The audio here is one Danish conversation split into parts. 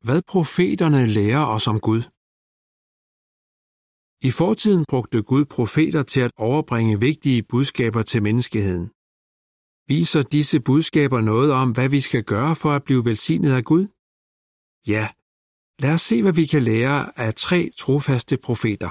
Hvad profeterne lærer os om Gud. I fortiden brugte Gud profeter til at overbringe vigtige budskaber til menneskeheden. Viser disse budskaber noget om, hvad vi skal gøre for at blive velsignet af Gud? Ja, lad os se, hvad vi kan lære af 3 trofaste profeter.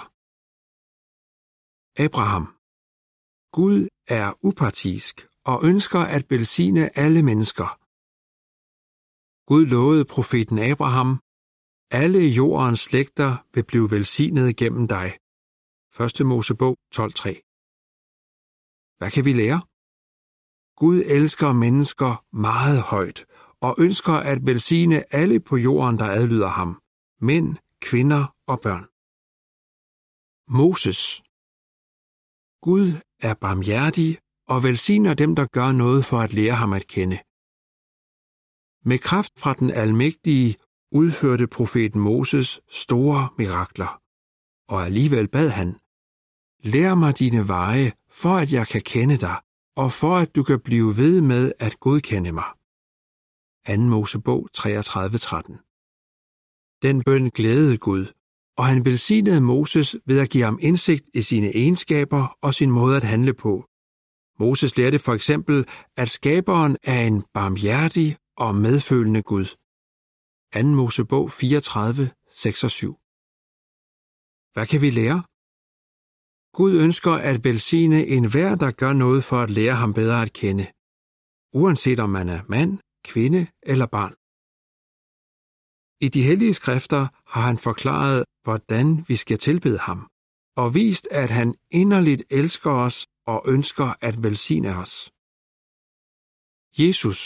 Abraham. Gud er upartisk og ønsker at velsigne alle mennesker. Gud lovede profeten Abraham, alle jordens slægter vil blive velsignet gennem dig. 1. Mosebog 12:3. Hvad kan vi lære? Gud elsker mennesker meget højt og ønsker at velsigne alle på jorden, der adlyder ham. Mænd, kvinder og børn. Moses. Gud er barmhjertig og velsigner dem, der gør noget for at lære ham at kende. Med kraft fra den almægtige udførte profeten Moses store mirakler, og alligevel bad han: Lær mig dine veje, for at jeg kan kende dig, og for at du kan blive ved med at godkende mig. 2. Mosebog 33:13. Den bøn glædede Gud, og han velsignede Moses ved at give ham indsigt i sine egenskaber og sin måde at handle på. Moses lærte for eksempel, at skaberen er en barmhjertig og medfølende Gud. 2. Mosebog 34:6-7. Hvad kan vi lære? Gud ønsker at velsigne enhver, der gør noget for at lære ham bedre at kende, uanset om man er mand, kvinde eller barn. I de hellige skrifter har han forklaret, hvordan vi skal tilbede ham, og vist, at han inderligt elsker os og ønsker at velsigne os. Jesus.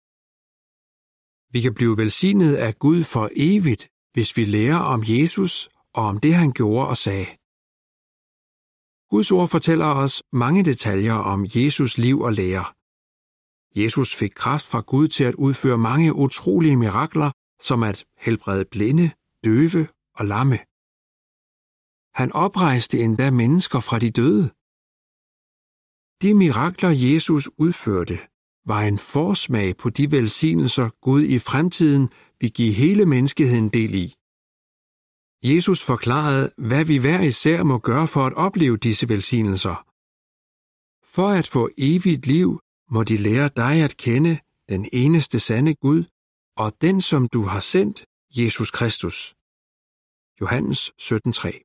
Vi kan blive velsignet af Gud for evigt, hvis vi lærer om Jesus og om det, han gjorde og sagde. Guds ord fortæller os mange detaljer om Jesus liv og lære. Jesus fik kraft fra Gud til at udføre mange utrolige mirakler, som at helbrede blinde, døve og lamme. Han oprejste endda mennesker fra de døde. De mirakler, Jesus udførte, var en forsmag på de velsignelser, Gud i fremtiden vil give hele menneskeheden del i. Jesus forklarede, hvad vi hver især må gøre for at opleve disse velsignelser. For at få evigt liv, må de lære dig at kende den eneste sande Gud, og den, som du har sendt, Jesus Kristus. Johannes 17:3.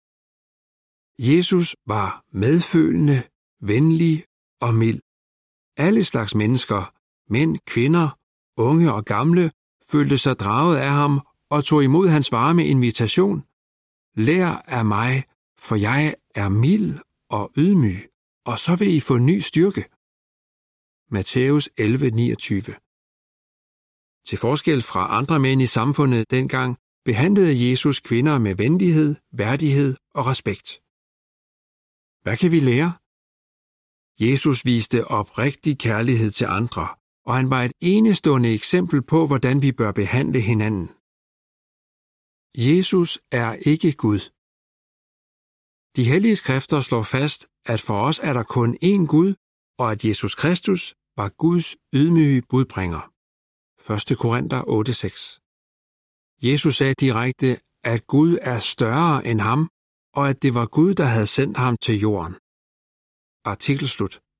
Jesus var medfølende, venlig og mild. Alle slags mennesker, mænd, kvinder, unge og gamle, følte sig draget af ham og tog imod hans varme invitation. Lær af mig, for jeg er mild og ydmyg, og så vil I få ny styrke. Matthæus 11:29. Til forskel fra andre mænd i samfundet dengang, behandlede Jesus kvinder med venlighed, værdighed og respekt. Hvad kan vi lære? Jesus viste oprigtig kærlighed til andre, og han var et enestående eksempel på, hvordan vi bør behandle hinanden. Jesus er ikke Gud. De hellige skrifter slår fast, at for os er der kun én Gud, og at Jesus Kristus var Guds ydmyge budbringer. 1. Korinther 8:6. Jesus sagde direkte, at Gud er større end ham, og at det var Gud, der havde sendt ham til jorden. Artikel slut.